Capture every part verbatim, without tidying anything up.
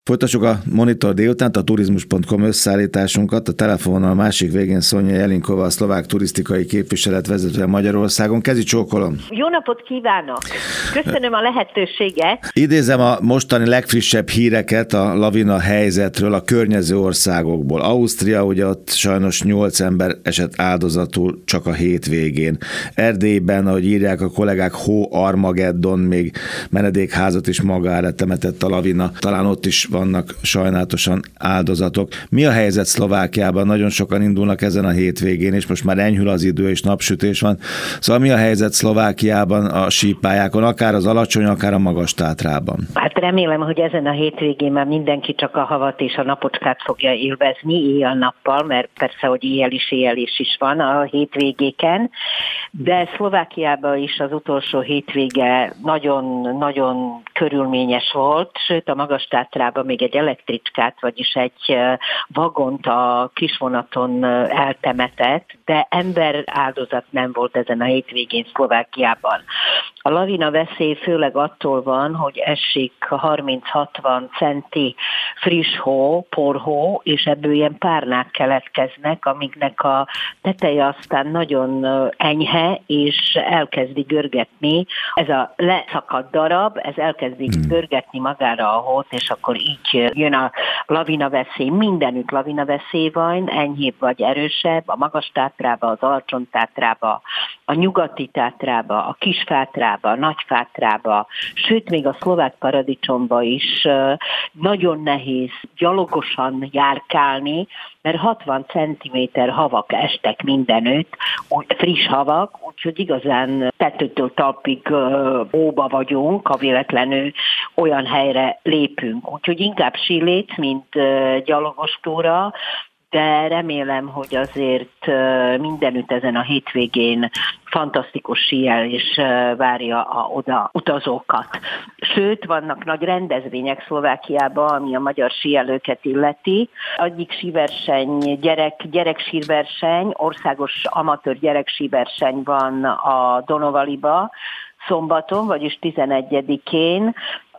Folytassuk a Monitor délután, a turizmus pont com összeállításunkat. A telefonon a másik végén Sonja Jelinkova, a szlovák turisztikai képviselet vezetője Magyarországon. Kezi csókolom! Jó napot kívánok! Köszönöm a lehetőséget! Idézem a mostani legfrissebb híreket a lavina helyzetről a környező országokból. Ausztria, ugye ott sajnos nyolc ember esett áldozatul csak a hétvégén. Erdélyben, ahogy írják a kollégák, hó Armageddon, még menedékházat is magára temetett a lavina. Talán ott is vannak sajnálatosan áldozatok. Mi a helyzet Szlovákiában? Nagyon sokan indulnak ezen a hétvégén, és most már enyhül az idő, és napsütés van. Szóval mi a helyzet Szlovákiában a sípályákon, akár az alacsony, akár a magas Tátrában? Hát remélem, hogy ezen a hétvégén már mindenki csak a havat és a napocskát fogja élvezni éjjel-nappal, mert persze, hogy éjjel is éjjel is, is van a hétvégéken, de Szlovákiában is az utolsó hétvége nagyon-nagyon körülményes volt, sőt a magas Tátrában még egy elektricskát, vagyis egy vagont a kisvonaton eltemetett, de ember áldozat nem volt ezen a hétvégén Szlovákiában. A lavina veszély főleg attól van, hogy esik harminc-hatvan centi friss hó, porhó, és ebből ilyen párnák keletkeznek, amiknek a teteje aztán nagyon enyhe, és elkezdi görgetni. Ez a leszakadt darab, ez elkezdi hmm. görgetni magára a hót, és akkor így jön a lavina veszély. Mindenütt lavina veszély van, enyhébb vagy erősebb, a magas Tátrába, az alacsony Tátrába, a nyugati Tátrába, a kis Tátrába, a nagy Tátrába, sőt még a szlovák paradicsomba is nagyon nehéz gyalogosan járkálni, mert hatvan centiméter havak estek mindenütt, friss havak, úgyhogy igazán tetőtől talpig óba vagyunk, ha véletlenül olyan helyre lépünk. Úgyhogy inkább síléc, mint gyalogos túra, de remélem, hogy azért mindenütt ezen a hétvégén fantasztikus síelés várja a oda utazókat. Sőt, vannak nagy rendezvények Szlovákiában, ami a magyar síelőket illeti. Egyik síverseny, gyerek, gyereksírverseny, országos amatőr gyereksíverseny van a Donovaliba szombaton, vagyis tizenegyedikén,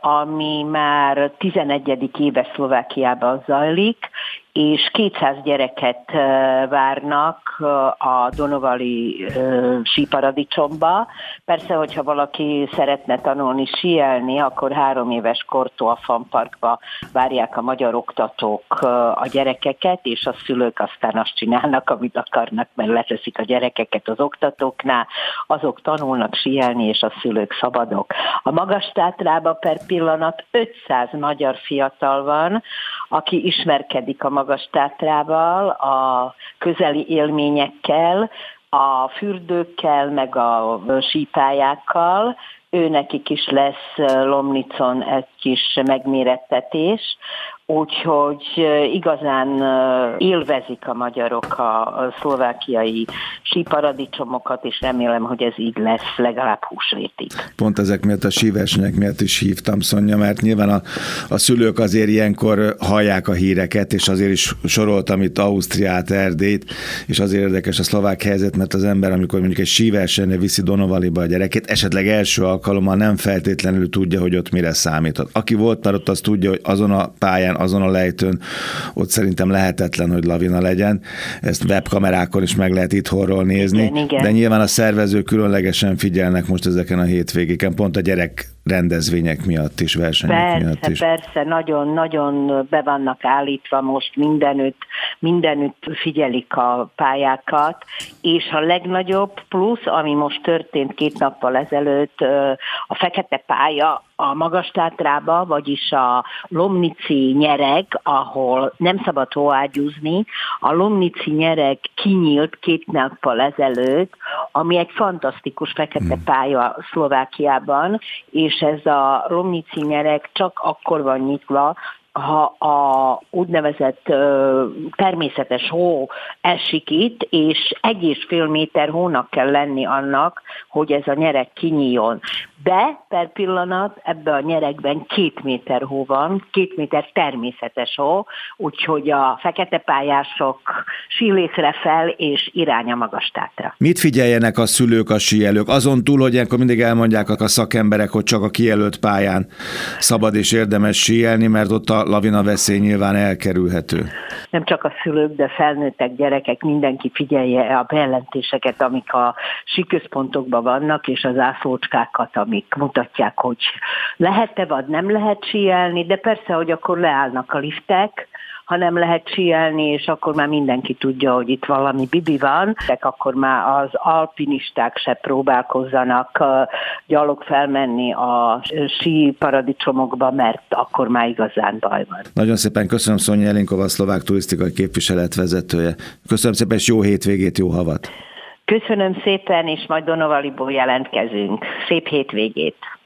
ami már tizenegyedik éve Szlovákiában zajlik, és kétszáz gyereket várnak a Donovali síparadicsomba. Persze, hogyha valaki szeretne tanulni síelni, akkor három éves kortól a Fanparkba várják a magyar oktatók a gyerekeket, és a szülők aztán azt csinálnak, amit akarnak, mert leteszik a gyerekeket az oktatóknál, azok tanulnak síelni, és a szülők szabadok. A Magas Tátrában per pillanat ötszáz magyar fiatal van, aki ismerkedik a Magas Tátrával, a közeli élményekkel, a fürdőkkel, meg a sípályákkal. Ő nekik is lesz Lomnicon egy kis megmérettetés, úgyhogy igazán élvezik a magyarok a szlovákiai síparadicsomokat, és remélem, hogy ez így lesz legalább húsvétig. Pont ezek miatt a síversenyek miatt is hívtam, Sonja, mert nyilván a, a szülők azért ilyenkor hallják a híreket, és azért is soroltam itt Ausztriát, Erdélyt, és azért érdekes a szlovák helyzet, mert az ember, amikor mondjuk egy síversenyre viszi Donovaliba a gyerekét, esetleg első alkalommal nem feltétlenül tudja, hogy ott mire számíthat. Aki volt már ott, az tudja, hogy azon a pályán, azon a lejtőn, ott szerintem lehetetlen, hogy lavina legyen. Ezt webkamerákon is meg lehet itthonról nézni, igen, igen. De nyilván a szervezők különlegesen figyelnek most ezeken a hétvégéken, pont a gyerek rendezvények miatt is, versenyek persze, miatt is. Persze, nagyon-nagyon be vannak állítva most mindenütt, mindenütt figyelik a pályákat, és a legnagyobb plusz, ami most történt két nappal ezelőtt, a fekete pálya a Magas Tátrába, vagyis a Lomnici nyereg, ahol nem szabad hóágyúzni, a Lomnici nyereg kinyílt két nappal ezelőtt, ami egy fantasztikus fekete pálya Szlovákiában, és ez a Lomnici nyereg csak akkor van nyitva, ha a úgynevezett ö, természetes hó esik itt, és egy és fél méter hónak kell lenni annak, hogy ez a nyereg kinyíljon. De per pillanat ebben a nyeregben két méter hó van, két méter természetes hó, úgyhogy a fekete pályások sílécre fel, és irány a Magas Tátra. Mit figyeljenek a szülők, a síelők? Azon túl, hogy ilyenkor mindig elmondják a szakemberek, hogy csak a kijelölt pályán szabad és érdemes síelni, mert ott a a lavina veszély nyilván elkerülhető. Nem csak a szülők, de felnőttek, gyerekek, mindenki figyelje a bejelentéseket, amik a síközpontokban vannak, és az áfócskákat, amik mutatják, hogy lehet-e vagy nem lehet síelni, de persze, hogy akkor leállnak a liftek, ha nem lehet síelni, és akkor már mindenki tudja, hogy itt valami bibi van, akkor már az alpinisták se próbálkozzanak gyalog felmenni a sí paradicsomokba, mert akkor már igazán baj van. Nagyon szépen köszönöm, Sonja Jelinkova, a szlovák turisztikai képviselet vezetője. Köszönöm szépen, és jó hétvégét, jó havat! Köszönöm szépen, és majd Donovaliból jelentkezünk. Szép hétvégét!